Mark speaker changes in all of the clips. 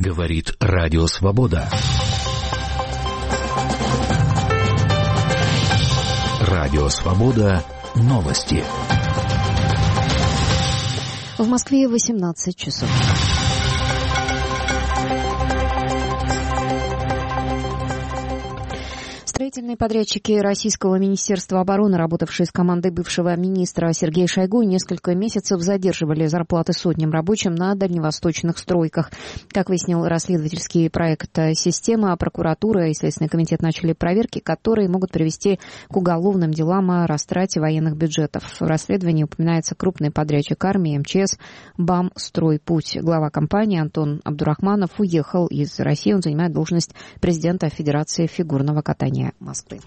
Speaker 1: Говорит Радио Свобода. Радио Свобода. Новости.
Speaker 2: В Москве 18 часов. Строительные подрядчики Российского Министерства обороны, работавшие с командой бывшего министра Сергея Шойгу, несколько месяцев задерживали зарплаты сотням рабочим на дальневосточных стройках. Как выяснил расследовательский проект «Система», прокуратура и Следственный комитет начали проверки, которые могут привести к уголовным делам о растрате военных бюджетов. В расследовании упоминается крупный подрядчик армии МЧС БАМ «Стройпуть». Глава компании Антон Абдурахманов уехал из России. Он занимает должность президента Федерации фигурного катания Москвы.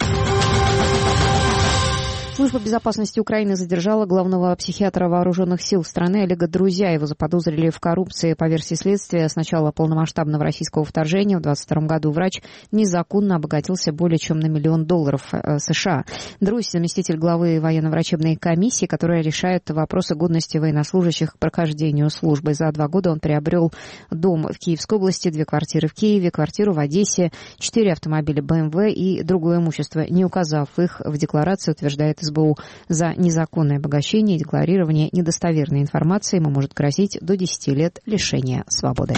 Speaker 2: Служба безопасности Украины задержала главного психиатра вооруженных сил страны Олега Друзя. Его заподозрили в коррупции. По версии следствия, с начала полномасштабного российского вторжения в 2022 году врач незаконно обогатился более чем на $1 миллион США. Друзь — заместитель главы военно-врачебной комиссии, которая решает вопросы годности военнослужащих к прохождению службы. За 2 года он приобрел дом в Киевской области, 2 квартиры в Киеве, квартиру в Одессе, 4 автомобиля BMW и другое имущество, не указав их в декларации, утверждает СБУ. За незаконное обогащение и декларирование недостоверной информации ему может грозить до 10 лет лишения свободы.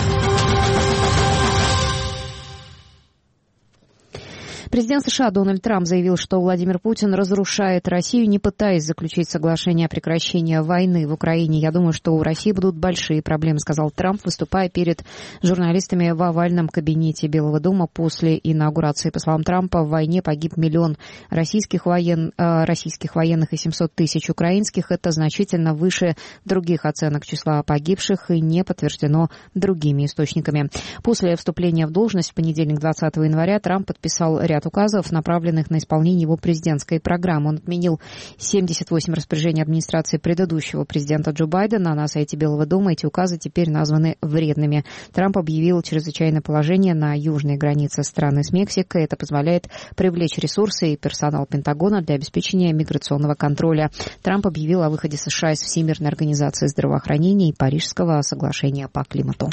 Speaker 2: Президент США Дональд Трамп заявил, что Владимир Путин разрушает Россию, не пытаясь заключить соглашение о прекращении войны в Украине. «Я думаю, что у России будут большие проблемы», — сказал Трамп, выступая перед журналистами в овальном кабинете Белого дома после инаугурации. По словам Трампа, в войне погиб 1 миллион российских военных и 700 тысяч украинских. Это значительно выше других оценок числа погибших и не подтверждено другими источниками. После вступления в должность в понедельник, 20 января, Трамп подписал ряд указов, направленных на исполнение его президентской программы. Он отменил 78 распоряжений администрации предыдущего президента Джо Байдена. На сайте Белого дома эти указы теперь названы вредными. Трамп объявил чрезвычайное положение на южной границе страны с Мексикой. Это позволяет привлечь ресурсы и персонал Пентагона для обеспечения миграционного контроля. Трамп объявил о выходе США из Всемирной организации здравоохранения и Парижского соглашения по климату.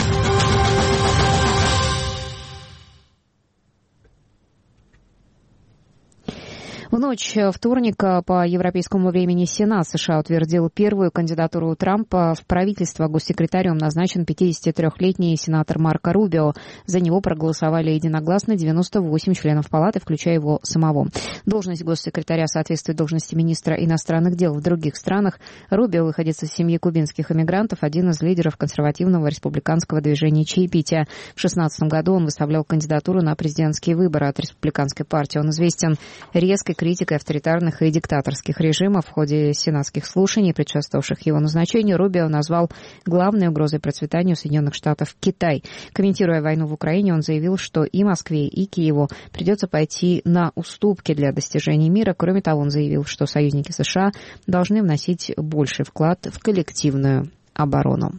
Speaker 2: В ночь вторника по европейскому времени Сенат США утвердил первую кандидатуру Трампа в правительство. Госсекретарем назначен 53-летний сенатор Марко Рубио. За него проголосовали единогласно 98 членов палаты, включая его самого. Должность госсекретаря соответствует должности министра иностранных дел в других странах. Рубио выходец из семьи кубинских эмигрантов, один из лидеров консервативного республиканского движения чаепития. В 2016 году он выставлял кандидатуру на президентские выборы от республиканской партии. Он известен резкой критикой авторитарных и диктаторских режимов. В ходе сенатских слушаний, предшествовавших его назначению, Рубио назвал главной угрозой процветанию Соединенных Штатов Китай. Комментируя войну в Украине, он заявил, что и Москве, и Киеву придется пойти на уступки для достижения мира. Кроме того, он заявил, что союзники США должны вносить больший вклад в коллективную оборону.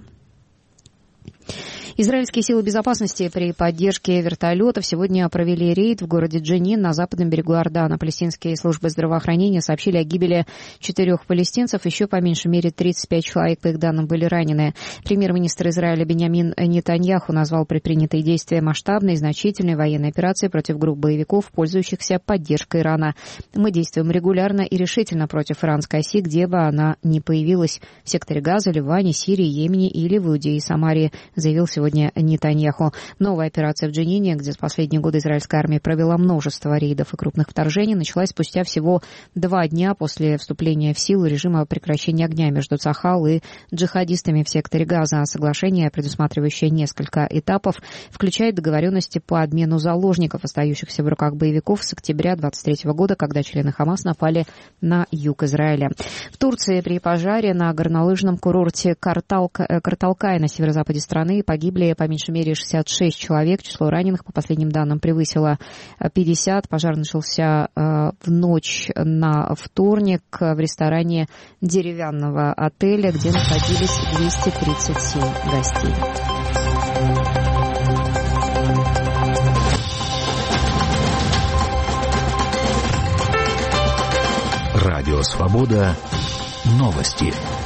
Speaker 2: Израильские силы безопасности при поддержке вертолетов сегодня провели рейд в городе Дженин на западном берегу Иордана. Палестинские службы здравоохранения сообщили о гибели 4 палестинцев. Еще по меньшей мере 35 человек, по их данным, были ранены. Премьер-министр Израиля Биньямин Нетаньяху назвал предпринятые действия масштабной и значительной военной операцией против групп боевиков, пользующихся поддержкой Ирана. «Мы действуем регулярно и решительно против иранской оси, где бы она ни появилась, в секторе Газа, Ливане, Сирии, Йемене или в Иудее и Самарии», заявил сегодня Нетаньяху. Новая операция в Дженине, где в последние годы израильская армия провела множество рейдов и крупных вторжений, началась спустя всего 2 дня после вступления в силу режима прекращения огня между Цахал и джихадистами в секторе Газа. Соглашение, предусматривающее несколько этапов, включает договоренности по обмену заложников, остающихся в руках боевиков с октября 2023 года, когда члены Хамас напали на юг Израиля. В Турции при пожаре на горнолыжном курорте Карталкай на северо-западе страны погибли по меньшей мере 66 человек. Число раненых, по последним данным, превысило 50. Пожар начался в ночь на вторник в ресторане деревянного отеля, где находились 237 гостей.
Speaker 1: Радио Свобода. Новости.